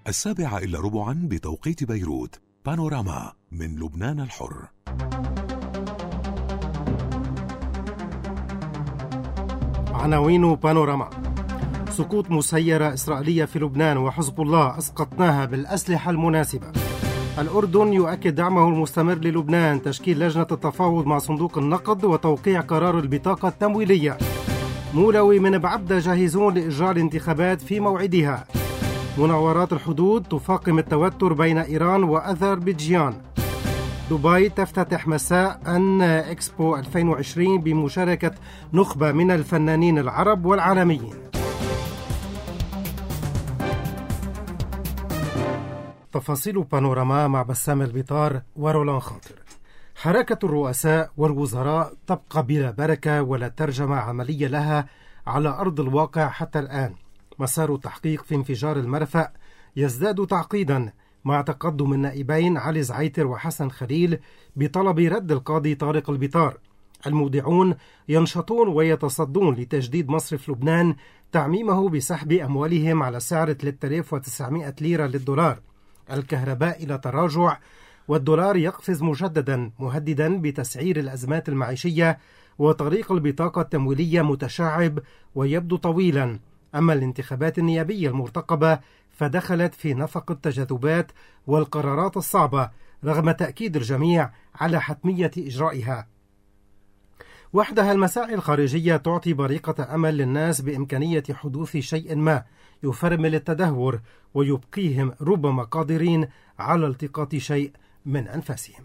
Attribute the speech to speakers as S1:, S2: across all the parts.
S1: 7:15 بتوقيت بيروت. بانوراما من لبنان الحر.
S2: عناوين بانوراما: سقوط مسيرة إسرائيلية في لبنان وحزب الله أسقطناها بالأسلحة المناسبة. الأردن يؤكد دعمه المستمر للبنان، تشكيل لجنة التفاوض مع صندوق النقد وتوقيع قرار البطاقة التمويلية. مولوي من بعبدة جاهزون لإجراء الانتخابات في موعدها. مناورات الحدود تفاقم التوتر بين إيران وأذربيجان. دبي تفتتح مساء إكسبو 2020 بمشاركة نخبة من الفنانين العرب والعالميين. تفاصيل بانوراما مع بسام البطار ورولان خاطر. حركة الرؤساء والوزراء تبقى بلا بركة ولا ترجمة عملية لها على أرض الواقع حتى الآن. مسار التحقيق في انفجار المرفأ يزداد تعقيدا مع تقدم النائبين علي زعيتر وحسن خليل بطلب رد القاضي طارق البطار. المودعون ينشطون ويتصدون لتجديد مصرف لبنان تعميمه بسحب أموالهم على سعر 3900 ليرة للدولار. الكهرباء إلى تراجع والدولار يقفز مجددا، مهددا بتسعير الأزمات المعيشية، وطريق البطاقة التمويلية متشعب ويبدو طويلا. أما الانتخابات النيابية المرتقبة فدخلت في نفق التجاذبات والقرارات الصعبة رغم تأكيد الجميع على حتمية إجرائها. وحدها المساعي الخارجية تعطي بريقة أمل للناس بإمكانية حدوث شيء ما يفرمل التدهور ويبقيهم ربما قادرين على التقاط شيء من أنفاسهم.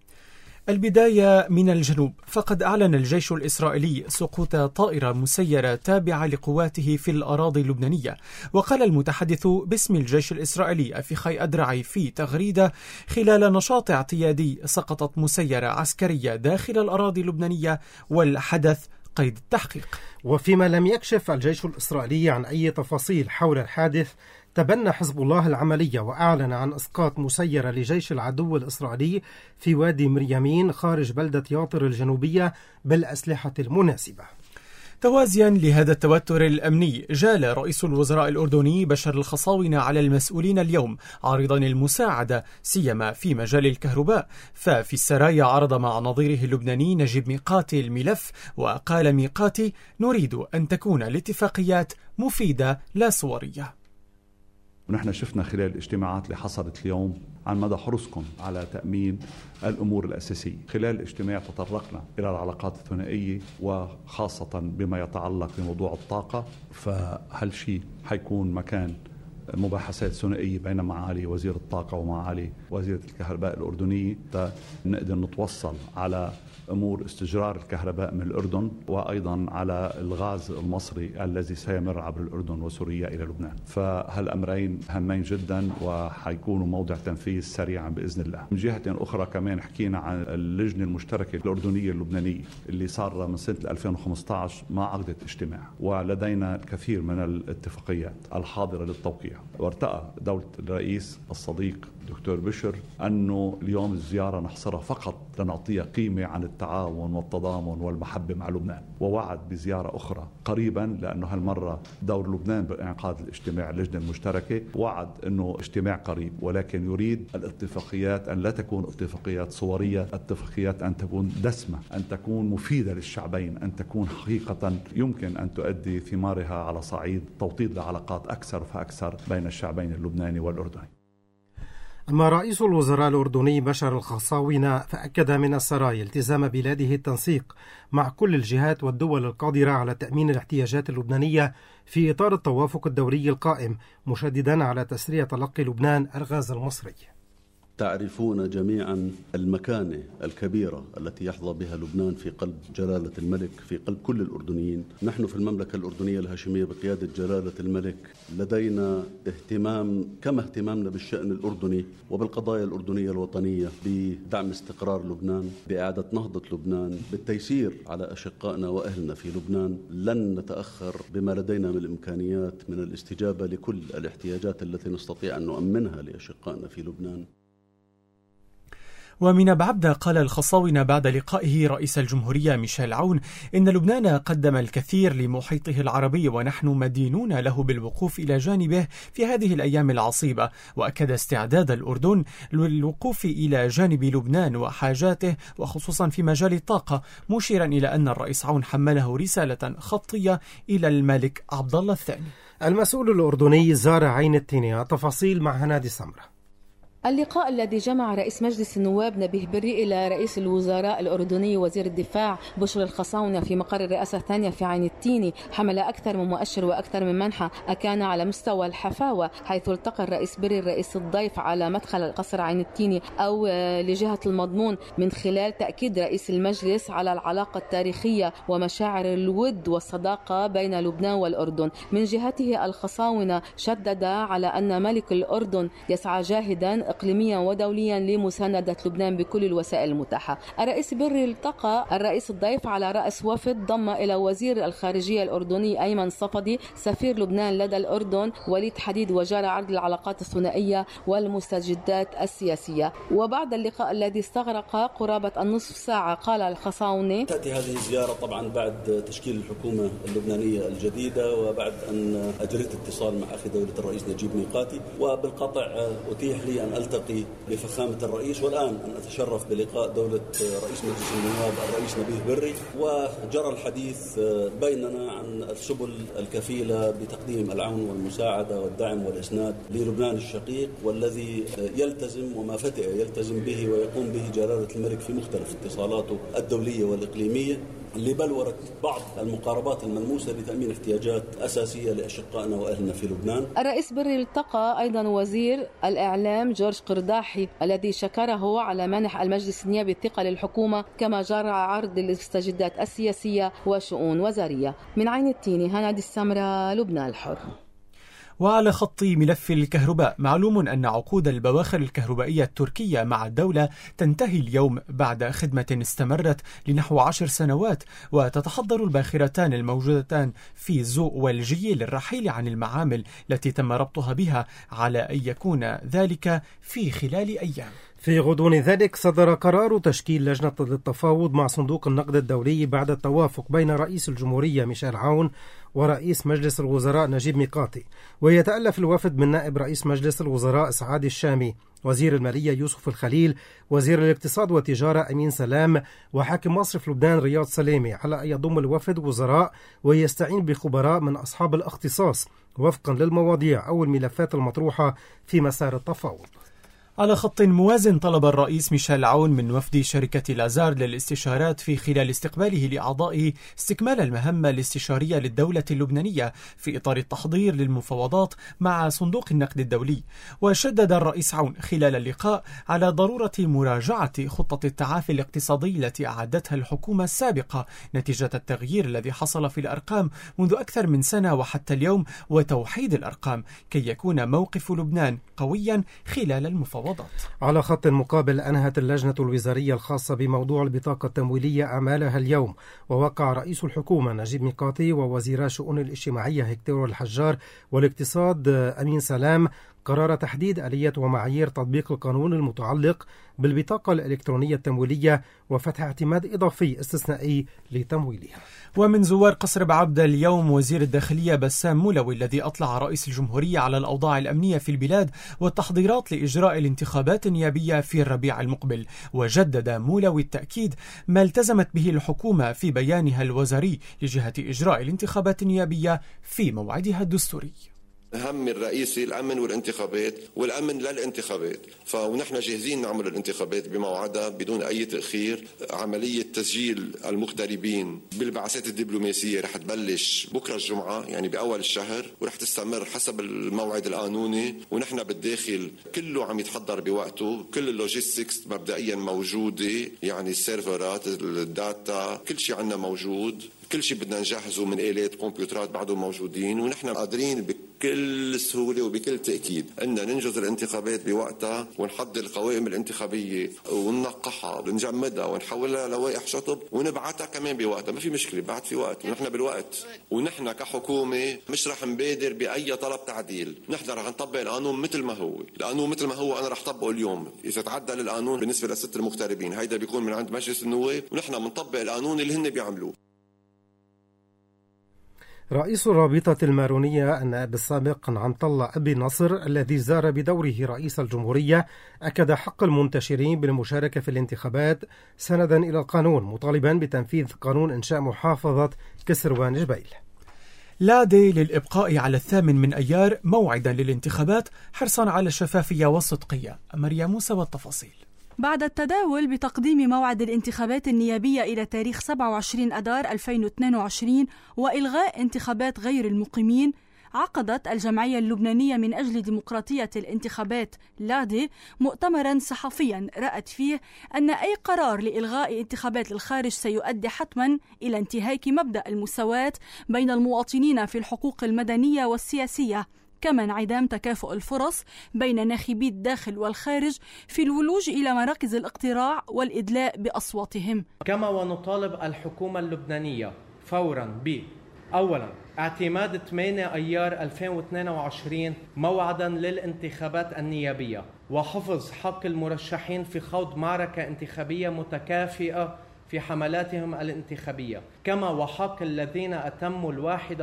S3: البداية من الجنوب، فقد أعلن الجيش الإسرائيلي سقوط طائرة مسيرة تابعة لقواته في الأراضي اللبنانية. وقال المتحدث باسم الجيش الإسرائيلي أفيخاي أدرعي في تغريدة: خلال نشاط اعتيادي سقطت مسيرة عسكرية داخل الأراضي اللبنانية والحدث قيد التحقيق.
S2: وفيما لم يكشف الجيش الإسرائيلي عن أي تفاصيل حول الحادث، تبنى حزب الله العملية وأعلن عن إسقاط مسيرة لجيش العدو الإسرائيلي في وادي مريمين خارج بلدة ياطر الجنوبية بالأسلحة المناسبة.
S3: توازيا لهذا التوتر الأمني، جال رئيس الوزراء الأردني بشر الخصاونة على المسؤولين اليوم عارضا المساعدة سيما في مجال الكهرباء. ففي السرايا عرض مع نظيره اللبناني نجيب ميقاتي الملف، وقال ميقاتي: نريد أن تكون الاتفاقيات مفيدة لا صورية.
S4: ونحن شفنا خلال الاجتماعات اللي حصلت اليوم عن مدى حرصكم على تأمين الأمور الأساسية. خلال الاجتماع تطرقنا إلى العلاقات الثنائية وخاصة بما يتعلق بموضوع الطاقة، فهالشيء حيكون مكان مباحثات ثنائية بين معالي وزير الطاقة ومعالي وزيرة الكهرباء الأردنية نقدر نتوصل على أمور استجرار الكهرباء من الأردن، وأيضا على الغاز المصري الذي سيمر عبر الأردن وسوريا إلى لبنان. فهالأمرين هامين جدا وحيكونوا موضع تنفيذ سريعا بإذن الله. من جهة أخرى كمان حكينا عن اللجنة المشتركة الأردنية اللبنانية اللي صار من سنة 2015 ما عقدت اجتماع، ولدينا الكثير من الاتفاقيات الحاضرة للتوقيع. وارتأى دولة الرئيس الصديق دكتور بشر أنه اليوم الزيارة نحصرها فقط لنعطيها قيمة عن التعاون والتضامن والمحبة مع لبنان، ووعد بزيارة أخرى قريبا، لأنه هالمرة دور لبنان بإنعقاد الاجتماع اللجنة المشتركة. وعد أنه اجتماع قريب، ولكن يريد الاتفاقيات أن لا تكون اتفاقيات صورية، اتفاقيات أن تكون دسمة، أن تكون مفيدة للشعبين، أن تكون حقيقة يمكن أن تؤدي ثمارها على صعيد توطيد العلاقات أكثر فأكثر بين الشعبين اللبناني والأردني.
S2: أما رئيس الوزراء الأردني بشر الخصاونة فأكد من السراي التزام بلاده التنسيق مع كل الجهات والدول القادرة على تأمين الاحتياجات اللبنانية في إطار التوافق الدولي القائم، مشددا على تسريع تلقي لبنان الغاز المصري.
S5: تعرفون جميعا المكانة الكبيرة التي يحظى بها لبنان في قلب جلالة الملك، في قلب كل الأردنيين. نحن في المملكة الأردنية الهاشمية بقيادة جلالة الملك لدينا اهتمام كما اهتمامنا بالشأن الأردني وبالقضايا الأردنية الوطنية، بدعم استقرار لبنان، بإعادة نهضة لبنان، بالتيسير على أشقائنا وأهلنا في لبنان. لن نتأخر بما لدينا من الإمكانيات من الاستجابة لكل الاحتياجات التي نستطيع أن نؤمنها لأشقائنا في لبنان.
S3: ومن بعبدة قال الخصاونة بعد لقائه رئيس الجمهورية ميشيل عون إن لبنان قدم الكثير لمحيطه العربي ونحن مدينون له بالوقوف إلى جانبه في هذه الأيام العصيبة، وأكد استعداد الأردن للوقوف إلى جانب لبنان وحاجاته وخصوصا في مجال الطاقة، مشيرا إلى أن الرئيس عون حمله رسالة خطية إلى الملك عبد الله الثاني.
S2: المسؤول الأردني زار عين التينية. تفاصيل مع هنادي سمرة.
S6: اللقاء الذي جمع رئيس مجلس النواب نبيه بري إلى رئيس الوزراء الأردني وزير الدفاع بشر الخصاونة في مقر الرئاسة الثانية في عين التيني حمل أكثر من مؤشر وأكثر من منحى أكان على مستوى الحفاوة، حيث التقى الرئيس بري الرئيس الضيف على مدخل القصر عين التيني أو لجهة المضمون، من خلال تأكيد رئيس المجلس على العلاقة التاريخية ومشاعر الود والصداقة بين لبنان والأردن. من جهته الخصاونة شدد على أن ملك الأردن يسعى جاهدا إقليميا ودوليا لمساندة لبنان بكل الوسائل المتاحة. الرئيس بري التقى الرئيس الضيف على رأس وفد ضم إلى وزير الخارجية الأردني أيمن صفدي، سفير لبنان لدى الأردن وليد حديد، وجرى عرض العلاقات الثنائية والمستجدات السياسية. وبعد اللقاء الذي استغرق قرابة النصف ساعة قال الخصاونة:
S5: تأتي هذه الزيارة طبعا بعد تشكيل الحكومة اللبنانية الجديدة وبعد أن أجريت اتصال مع أخي دولة الرئيس نجيب ميقاتي، وبالقطع أتيح لي أن ألتقي بفخامة الرئيس، والآن أن أتشرف بلقاء دولة رئيس مجلس النواب الرئيس نبيه بري، وجرى الحديث بيننا عن السبل الكفيلة بتقديم العون والمساعدة والدعم والإسناد للبنان الشقيق، والذي يلتزم وما فتئ يلتزم به ويقوم به جلالة الملك في مختلف اتصالاته الدولية والإقليمية لبلورة بعض المقاربات الملموسة لتأمين احتياجات أساسية لأشقائنا وأهلنا في لبنان.
S6: الرئيس بري التقى أيضا وزير الإعلام جورج قرداحي الذي شكره على منح المجلس النيابي الثقة للحكومة، كما جرى عرض المستجدات السياسية وشؤون وزارية. من عين التيني هنادي السمرة، لبنان الحر.
S3: وعلى خط ملف الكهرباء، معلوم أن عقود البواخر الكهربائية التركية مع الدولة تنتهي اليوم بعد خدمة استمرت لنحو 10 سنوات، وتتحضر الباخرتان الموجودتان في زوق والجي للرحيل عن المعامل التي تم ربطها بها، على أن يكون ذلك في خلال أيام.
S2: في غضون ذلك صدر قرار تشكيل لجنة للتفاوض مع صندوق النقد الدولي بعد التوافق بين رئيس الجمهورية ميشيل عون ورئيس مجلس الوزراء نجيب ميقاتي، ويتألف الوفد من نائب رئيس مجلس الوزراء سعاد الشامي، وزير المالية يوسف الخليل، وزير الاقتصاد والتجارة أمين سلام، وحاكم مصرف لبنان رياض سلامي، على أن يضم الوفد وزراء ويستعين بخبراء من أصحاب الاختصاص وفقا للمواضيع أو الملفات المطروحة في مسار التفاوض.
S3: على خط موازن، طلب الرئيس ميشيل عون من وفد شركة لازار للاستشارات في خلال استقباله لأعضائه استكمال المهمة الاستشارية للدولة اللبنانية في إطار التحضير للمفاوضات مع صندوق النقد الدولي. وشدد الرئيس عون خلال اللقاء على ضرورة مراجعة خطة التعافي الاقتصادي التي أعدتها الحكومة السابقة نتيجة التغيير الذي حصل في الأرقام منذ أكثر من سنة وحتى اليوم، وتوحيد الأرقام كي يكون موقف لبنان قويا خلال المفاوضات.
S2: على خط مقابل، أنهت اللجنة الوزارية الخاصة بموضوع البطاقة التمويلية أعمالها اليوم، ووقع رئيس الحكومة نجيب ميقاتي ووزيرا الشؤون الاجتماعية هكتور الحجار والاقتصاد أمين سلام قرار تحديد آلية ومعايير تطبيق القانون المتعلق بالبطاقة الإلكترونية التمويلية وفتح اعتماد إضافي استثنائي لتمويلها.
S3: ومن زوار قصر بعبدة اليوم وزير الداخلية بسام مولوي، الذي أطلع رئيس الجمهورية على الأوضاع الأمنية في البلاد والتحضيرات لإجراء الانتخابات النيابية في الربيع المقبل. وجدد مولوي التأكيد ما التزمت به الحكومة في بيانها الوزاري لجهة إجراء الانتخابات النيابية في موعدها الدستوري.
S7: هم الرئيسي الأمن والانتخابات والأمن للانتخابات، ونحن جاهزين نعمل الانتخابات بموعدها بدون أي تأخير. عملية تسجيل المغتربين بالبعثات الدبلوماسية رح تبلش بكرة الجمعة، يعني بأول الشهر، ورح تستمر حسب الموعد القانوني، ونحن بالداخل كله عم يتحضر بوقته، كل اللوجيستكس مبدئيا موجودة، يعني السيرفرات، الداتا، كل شيء عنا موجود. كل شيء بدنا نجهزه من آلات كمبيوترات بعده موجودين، ونحن قادرين بكل سهولة وبكل تأكيد أن ننجز الانتخابات بوقتها، ونحضر القوائم الانتخابية وننقحها ونجمدها ونحولها لوائح شطب ونبعتها كمان بوقتها. ما في مشكلة، بعد في وقت ونحن بالوقت. ونحن كحكومة مش رح نبادر بأي طلب تعديل، نحن رح نطبق القانون مثل ما هو. القانون مثل ما هو أنا رح طبقه اليوم. إذا تعدل القانون بالنسبة للست المغتربين هيدا بيكون من عند مجلس النواب، ونحن بنطبق القانون اللي هن بيعملوه.
S2: رئيس الرابطة المارونية النائب السابق نعمت الله أبي نصر الذي زار بدوره رئيس الجمهورية أكد حق المنتشرين بالمشاركة في الانتخابات سندا إلى القانون، مطالبا بتنفيذ قانون إنشاء محافظة كسروان جبيل.
S3: لادي للإبقاء على 8 أيار موعدا للانتخابات حرصا على الشفافية والصدقية. مريم موسى والتفاصيل.
S8: بعد التداول بتقديم موعد الانتخابات النيابية إلى تاريخ 27 أذار 2022 وإلغاء انتخابات غير المقيمين، عقدت الجمعية اللبنانية من أجل ديمقراطية الانتخابات لادي مؤتمرا صحفيا رأت فيه أن أي قرار لإلغاء انتخابات الخارج سيؤدي حتما إلى انتهاك مبدأ المساواة بين المواطنين في الحقوق المدنية والسياسية، كما انعدام تكافؤ الفرص بين ناخبي الداخل والخارج في الولوج إلى مراكز الاقتراع والإدلاء بأصواتهم.
S9: كما ونطالب الحكومة اللبنانية فورا أولا اعتماد 8 أيار 2022 موعدا للانتخابات النيابية، وحفظ حق المرشحين في خوض معركة انتخابية متكافئة في حملاتهم الانتخابية، كما وحق الذين أتموا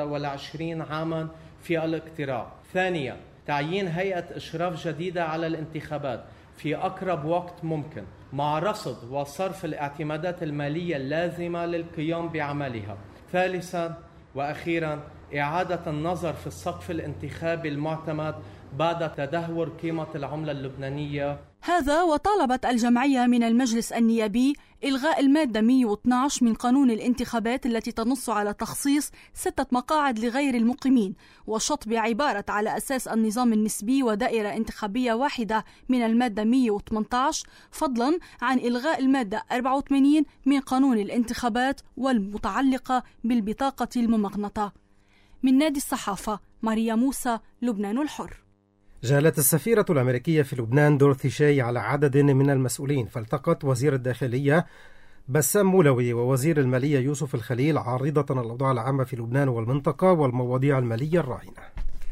S9: 21 عاما في الاقتراع. ثانيا تعيين هيئة إشراف جديدة على الانتخابات في أقرب وقت ممكن، مع رصد وصرف الاعتمادات المالية اللازمة للقيام بعملها. ثالثا وأخيرا إعادة النظر في السقف الانتخابي المعتمد بعد تدهور قيمة العملة اللبنانية.
S8: هذا وطالبت الجمعية من المجلس النيابي إلغاء المادة 112 من قانون الانتخابات التي تنص على تخصيص 6 مقاعد لغير المقيمين، وشطب عبارة على أساس النظام النسبي ودائرة انتخابية واحدة من المادة 118، فضلا عن إلغاء المادة 84 من قانون الانتخابات والمتعلقة بالبطاقة الممغنطة. من نادي الصحافة، مريم موسى، لبنان الحر.
S2: جالت السفيرة الأمريكية في لبنان دورثي شاي على عدد من المسؤولين، فالتقت وزير الداخلية بسام مولوي ووزير المالية يوسف الخليل عارضة الأوضاع العامة في لبنان والمنطقة والمواضيع المالية الراهنة.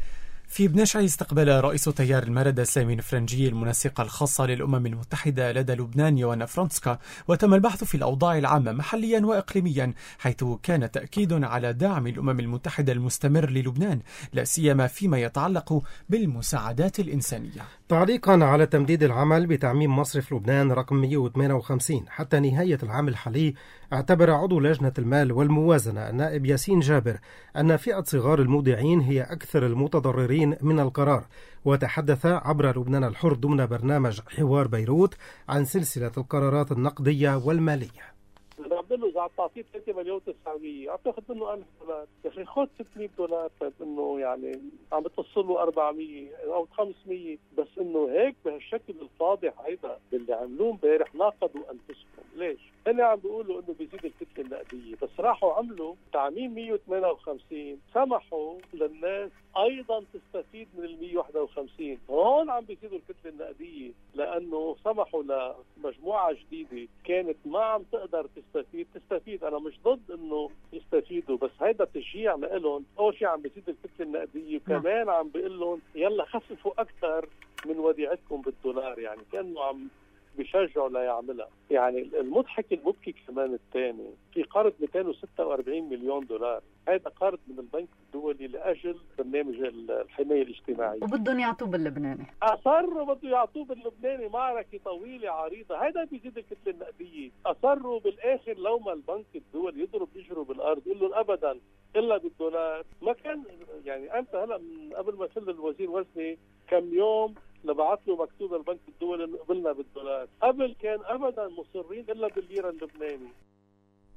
S3: في بنشعي استقبل رئيس تيار المردة سامي الفرنجي المنسقة الخاصة للأمم المتحدة لدى لبنان يوانا فرانسكا، وتم البحث في الأوضاع العامة محليا وإقليميا، حيث كان تأكيد على دعم الأمم المتحدة المستمر للبنان، لا سيما فيما يتعلق بالمساعدات الإنسانية.
S2: تعليقا على تمديد العمل بتعميم مصرف لبنان رقم 158 حتى نهاية العام الحالي، اعتبر عضو لجنة المال والموازنة النائب ياسين جابر أن فئة صغار المودعين هي أكثر المتضررين من القرار، وتحدث عبر لبنان الحر ضمن برنامج حوار بيروت عن سلسلة القرارات النقدية والمالية.
S10: انا عم بقول له اذا عم تعطيه 3,900,000 عم تاخذ منه $1,000، يا اخي خذ $600 انه يعني عم بتصل له 400 او 500، بس انه هيك بهالشكل الفاضح هيدا باللي عملوه امبارح ناقضوا انفسهم. ليش؟ هن عم بيقولوا انه بيزيد الكتله النقديه، بس راحوا عملوا تعميم 158، سمحوا للناس ايضا تستفيد من ال 151. هون عم بيزيدوا الكتله النقديه لانه سمحوا لمجموعه جديده كانت ما عم تقدر تستفيد. انا مش ضد انه يستفيدوا، بس هيدا تشجيع لهم. اول شيء عم بيزيد الكتله النقديه، وكمان عم بيقول لهم يلا خففوا اكثر من وديعتكم بالدولار، يعني كانه عم بيشجعوا ليعملها. يعني المضحك المبكي كمان الثاني، في قرض $246 مليون، هذا قرض من البنك الدولي لاجل برنامج الحمايه الاجتماعيه،
S11: وبدهم يعطوه باللبناني.
S10: اصروا بده يعطوه باللبناني، معركه طويله عريضه. هذا بيزيد الكتله النقديه. اصروا بالاخر لو ما البنك الدولي يضرب يجروا بالارض يقول لهم ابدا الا بالدولار. ما كان يعني انت هلا من قبل ما يفل الوزير وزني كم يوم لبعث له مكتوب البنك الدولي انه قبلنا بالدولار، قبل كان ابدا مصرين الا بالليره اللبناني.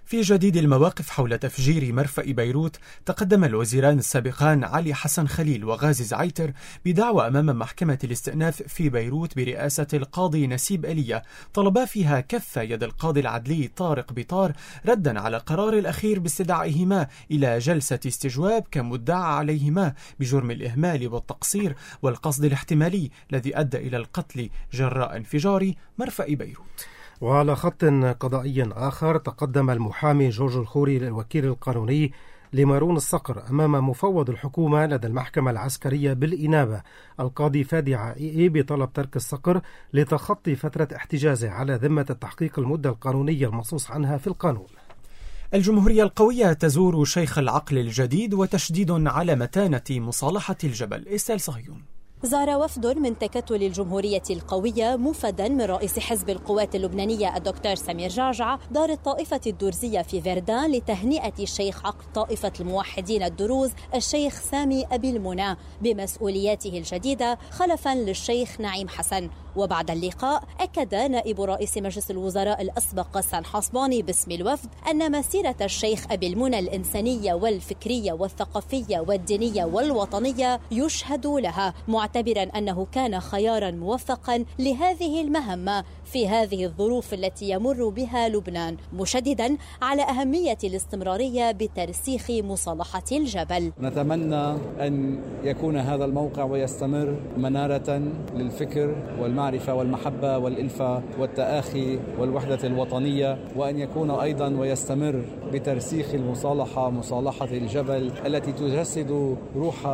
S3: في جديد المواقف حول تفجير مرفأ بيروت، تقدم الوزيران السابقان علي حسن خليل وغازي زعيتر بدعوى أمام محكمة الاستئناف في بيروت برئاسة القاضي نسيب آلية، طلبا فيها كف يد القاضي العدلي طارق بيطار ردا على قرار الأخير باستدعائهما إلى جلسة استجواب كمدعى عليهما بجرم الإهمال والتقصير والقصد الاحتمالي الذي أدى إلى القتل جراء انفجار مرفأ بيروت.
S2: وعلى خط قضائي آخر، تقدم المحامي جورج الخوري للوكيل القانوني لمارون الصقر أمام مفوض الحكومة لدى المحكمة العسكرية بالإنابة القاضي فادي عائي بطلب ترك الصقر لتخطي فترة احتجازه على ذمة التحقيق المدة القانونية المنصوص عنها في القانون.
S3: الجمهورية القوية تزور شيخ العقل الجديد وتشديد على متانة مصالحة الجبل. إستيل صهيون.
S11: زار وفد من تكتل الجمهورية القوية مفدا من رئيس حزب القوات اللبنانية الدكتور سمير جعجع دار الطائفة الدرزية في فردان لتهنئة شيخ عقد طائفة الموحدين الدروز الشيخ سامي أبي المنى بمسؤولياته الجديدة خلفا للشيخ نعيم حسن. وبعد اللقاء أكد نائب رئيس مجلس الوزراء الأسبق غسان حصباني باسم الوفد أن مسيرة الشيخ أبي المنى الإنسانية والفكرية والثقافية والدينية والوطنية يشهد لها، معتبرا أنه كان خيارا موفقا لهذه المهمة في هذه الظروف التي يمر بها لبنان، مشددا على أهمية الاستمرارية بترسيخ مصالحة الجبل.
S12: نتمنى أن يكون هذا الموقع ويستمر منارة للفكر والمعرفة والمحبة والإلفة والتآخي والوحدة الوطنية، وأن يكون أيضا ويستمر بترسيخ المصالحة، مصالحة الجبل التي تجسد روح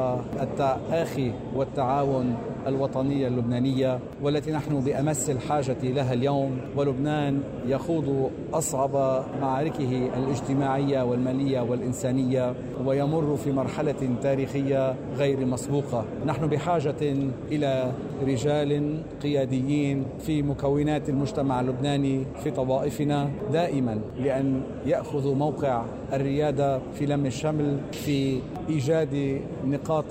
S12: التآخي والتعاون الوطنية اللبنانية والتي نحن بأمس الحاجة لها اليوم. ولبنان يخوض أصعب معاركه الاجتماعية والمالية والإنسانية ويمر في مرحلة تاريخية غير مسبوقة. نحن بحاجة إلى رجال قياديين في مكونات المجتمع اللبناني في طوائفنا دائما لأن يأخذوا موقع الريادة في لم الشمل في إيجاد نقاط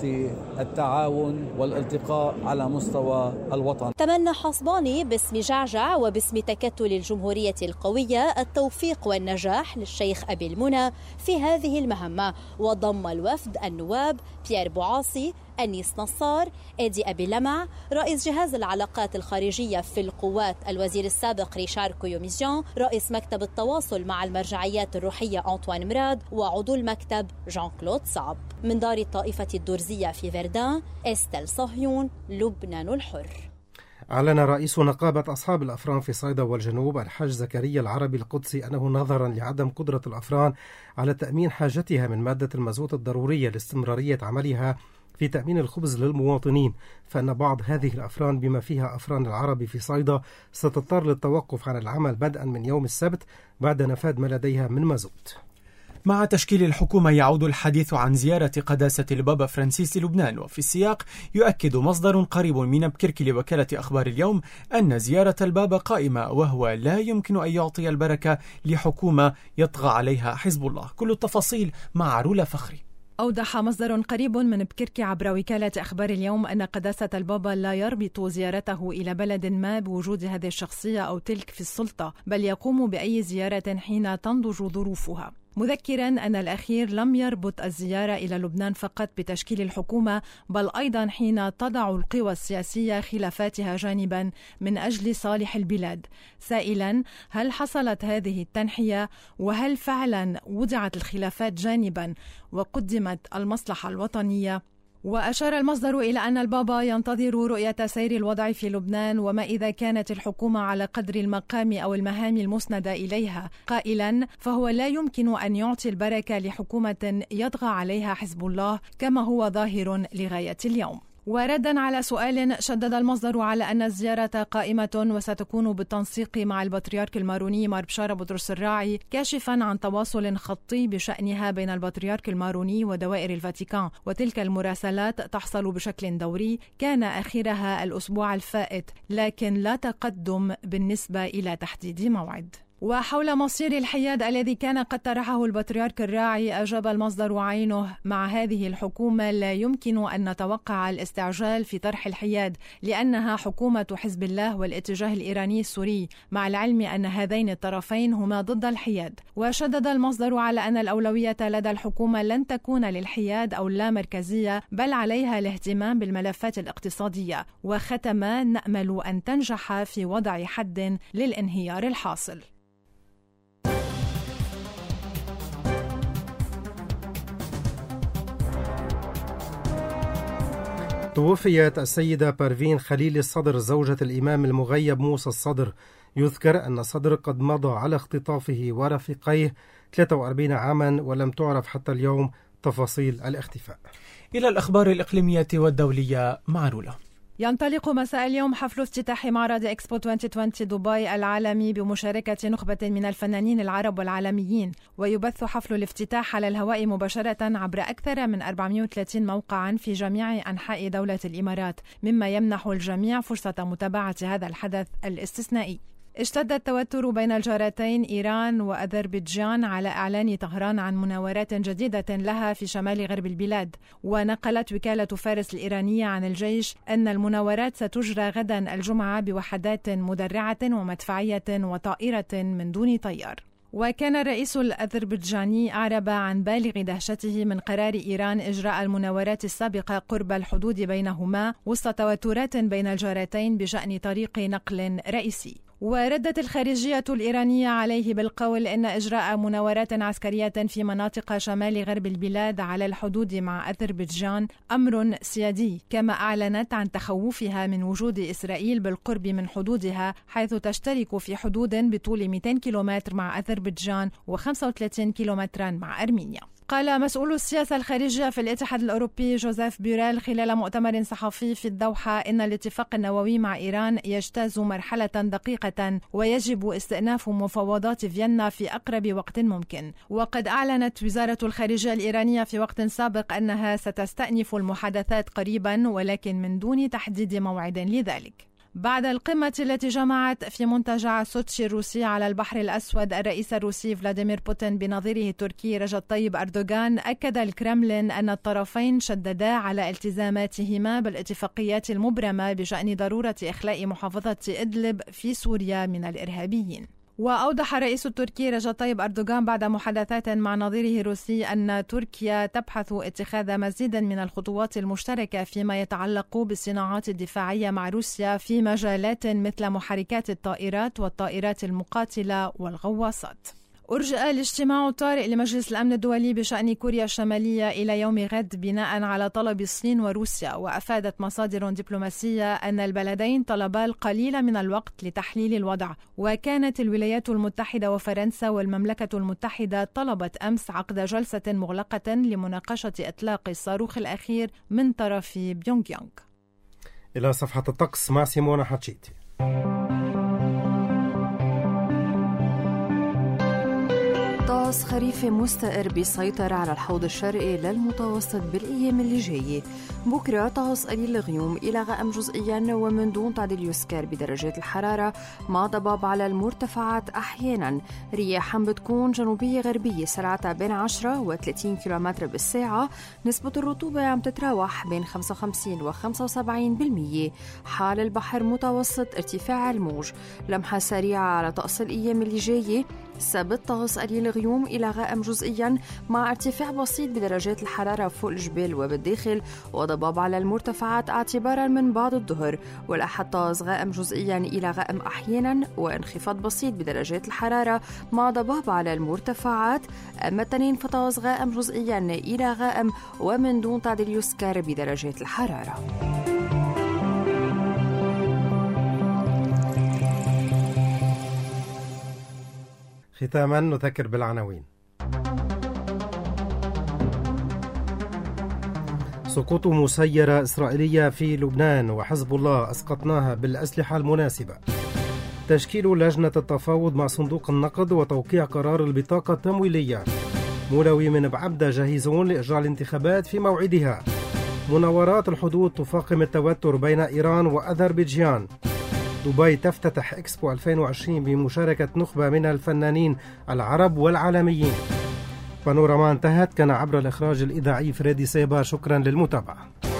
S12: التعاون والالتقاء على مستوى الوطن.
S11: تمنى حصباني باسم جعجع وباسم تكتل الجمهورية القوية التوفيق والنجاح للشيخ أبي المنى في هذه المهمة، وضم الوفد النواب بيير بوعاصي، أنيس نصار، إيدي أبي لمع، رئيس جهاز العلاقات الخارجية في القوات الوزير السابق ريشار كويوميزيان، رئيس مكتب التواصل مع المرجعيات الروحية أنطوان مراد، وعضو المكتب جان كلود صعب. من دار الطائفة الدرزية في فردان، إستيل صهيون، لبنان الحر.
S2: أعلن رئيس نقابة أصحاب الأفران في صيدا والجنوب الحاج زكريا العربي القدسي أنه نظرا لعدم قدرة الأفران على تأمين حاجتها من مادة المازوت الضرورية لاستمرارية عملها في تأمين الخبز للمواطنين، فإن بعض هذه الأفران بما فيها أفران العربي في صيدا ستضطر للتوقف عن العمل بدءا من يوم السبت بعد نفاذ ما لديها من مازوت.
S3: مع تشكيل الحكومة يعود الحديث عن زيارة قداسة البابا فرانسيس للبنان، وفي السياق يؤكد مصدر قريب من بكرك لوكالة أخبار اليوم أن زيارة البابا قائمة، وهو لا يمكن أن يعطي البركة لحكومة يطغى عليها حزب الله. كل التفاصيل مع رولا فخري.
S13: أوضح مصدر قريب من بكرك عبر وكالة أخبار اليوم أن قداسة البابا لا يربط زيارته إلى بلد ما بوجود هذه الشخصية أو تلك في السلطة، بل يقوم بأي زيارة حين تنضج ظروفها، مذكرا أن الأخير لم يربط الزيارة إلى لبنان فقط بتشكيل الحكومة، بل أيضا حين تضع القوى السياسية خلافاتها جانبا من أجل صالح البلاد، سائلا هل حصلت هذه التنحية وهل فعلا وضعت الخلافات جانبا وقدمت المصلحة الوطنية. وأشار المصدر إلى أن البابا ينتظر رؤية سير الوضع في لبنان وما إذا كانت الحكومة على قدر المقام أو المهام المسندة إليها، قائلا فهو لا يمكن أن يعطي البركة لحكومة يطغى عليها حزب الله كما هو ظاهر لغاية اليوم. وردا على سؤال شدد المصدر على أن الزيارة قائمة وستكون بالتنسيق مع البطريرك الماروني مار بشارة بطرس الراعي، كاشفا عن تواصل خطي بشأنها بين البطريرك الماروني ودوائر الفاتيكان، وتلك المراسلات تحصل بشكل دوري، كان آخرها الأسبوع الفائت، لكن لا تقدم بالنسبة إلى تحديد موعد. وحول مصير الحياد الذي كان قد طرحه البطريرك الراعي، أجاب المصدر وعينه: مع هذه الحكومة لا يمكن أن نتوقع الاستعجال في طرح الحياد، لأنها حكومة حزب الله والاتجاه الإيراني السوري، مع العلم أن هذين الطرفين هما ضد الحياد. وشدد المصدر على أن الأولوية لدى الحكومة لن تكون للحياد أو اللامركزية، بل عليها الاهتمام بالملفات الاقتصادية. وختم: نأمل أن تنجح في وضع حد للانهيار الحاصل.
S2: توفيت السيدة بارفين خليل الصدر زوجة الإمام المغيب موسى الصدر. يذكر أن الصدر قد مضى على اختطافه ورفيقيه 43 عاما، ولم تعرف حتى اليوم تفاصيل الاختفاء.
S3: إلى الأخبار الإقليمية والدولية مع رولا.
S13: ينطلق مساء اليوم حفل افتتاح معرض إكسبو 2020 دبي العالمي بمشاركة نخبة من الفنانين العرب والعالميين، ويبث حفل الافتتاح على الهواء مباشرة عبر أكثر من 430 موقعا في جميع أنحاء دولة الإمارات، مما يمنح الجميع فرصة متابعة هذا الحدث الاستثنائي. اشتد التوتر بين الجارتين إيران وأذربيجان على إعلان طهران عن مناورات جديدة لها في شمال غرب البلاد. ونقلت وكالة فارس الإيرانية عن الجيش أن المناورات ستجرى غدا الجمعة بوحدات مدرعة ومدفعية وطائرة من دون طيار. وكان الرئيس الأذربيجاني أعرب عن بالغ دهشته من قرار إيران إجراء المناورات السابقة قرب الحدود بينهما وسط توترات بين الجارتين بشأن طريق نقل رئيسي. وردت الخارجية الإيرانية عليه بالقول إن إجراء مناورات عسكرية في مناطق شمال غرب البلاد على الحدود مع أذربيجان أمر سيادي، كما أعلنت عن تخوفها من وجود إسرائيل بالقرب من حدودها، حيث تشترك في حدود بطول 200 كيلومتر مع أذربيجان و35 كيلومترا مع أرمينيا. قال مسؤول السياسة الخارجية في الاتحاد الأوروبي جوزيف بوريل خلال مؤتمر صحفي في الدوحة إن الاتفاق النووي مع إيران يجتاز مرحلة دقيقة، ويجب استئناف مفاوضات فيينا في أقرب وقت ممكن. وقد أعلنت وزارة الخارجية الإيرانية في وقت سابق أنها ستستأنف المحادثات قريبا، ولكن من دون تحديد موعد لذلك. بعد القمة التي جمعت في منتجع سوتشي الروسي على البحر الأسود الرئيس الروسي فلاديمير بوتين بنظيره التركي رجب طيب أردوغان، أكد الكرملين أن الطرفين شددا على التزاماتهما بالاتفاقيات المبرمة بشأن ضرورة إخلاء محافظة إدلب في سوريا من الإرهابيين. وأوضح الرئيس التركي رجب طيب أردوغان بعد محادثات مع نظيره الروسي أن تركيا تبحث اتخاذ مزيد من الخطوات المشتركة فيما يتعلق بالصناعات الدفاعية مع روسيا في مجالات مثل محركات الطائرات والطائرات المقاتلة والغواصات. أرجئ الاجتماع الطارئ لمجلس الأمن الدولي بشأن كوريا الشمالية إلى يوم غد بناء على طلب الصين وروسيا. وأفادت مصادر دبلوماسية أن البلدين طلبا القليل من الوقت لتحليل الوضع. وكانت الولايات المتحدة وفرنسا والمملكة المتحدة طلبت أمس عقد جلسة مغلقة لمناقشة إطلاق الصاروخ الأخير من طرف بيونغ يانغ.
S2: إلى صفحة الطقس مع سيمونا حتشيتي.
S14: طقس خريفي مستقر بيسيطر على الحوض الشرقي للمتوسط بالأيام اللي جاية. بكرة طقس قليل الغيوم إلى غائم جزئيا ومن دون تعديل يسكر بدرجات الحرارة، مع ضباب على المرتفعات أحيانا. رياح بتكون جنوبية غربية سرعتها بين 10 و 30 كيلومتر بالساعة. نسبة الرطوبة عم تتراوح بين 55 و 75%. حال البحر متوسط ارتفاع الموج. لمحة سريعة على طقس الأيام اللي جاية. السبت طقس قليل غيوم إلى غائم جزئيا مع ارتفاع بسيط بدرجات الحرارة فوق الجبال وبالداخل، وضباب على المرتفعات اعتبارا من بعد الظهر. والأحد طقس غائم جزئيا إلى غائم أحيانا وانخفاض بسيط بدرجات الحرارة مع ضباب على المرتفعات. أما التنين فطقس غائم جزئيا إلى غائم ومن دون تعديل يسكر بدرجات الحرارة.
S2: ختاما نذكر بالعناوين. سقوط مسيرة إسرائيلية في لبنان وحزب الله أسقطناها بالأسلحة المناسبة. تشكيل لجنة التفاوض مع صندوق النقد وتوقيع قرار البطاقة التمويلية. مولوي من بعبدة جاهزون لإجراء الانتخابات في موعدها. مناورات الحدود تفاقم التوتر بين إيران وأذربيجان. دبي تفتتح إكسبو 2020 بمشاركة نخبة من الفنانين العرب والعالميين. بانوراما انتهت. كان عبر الإخراج الإذاعي فريدي سيبا. شكرا للمتابعة.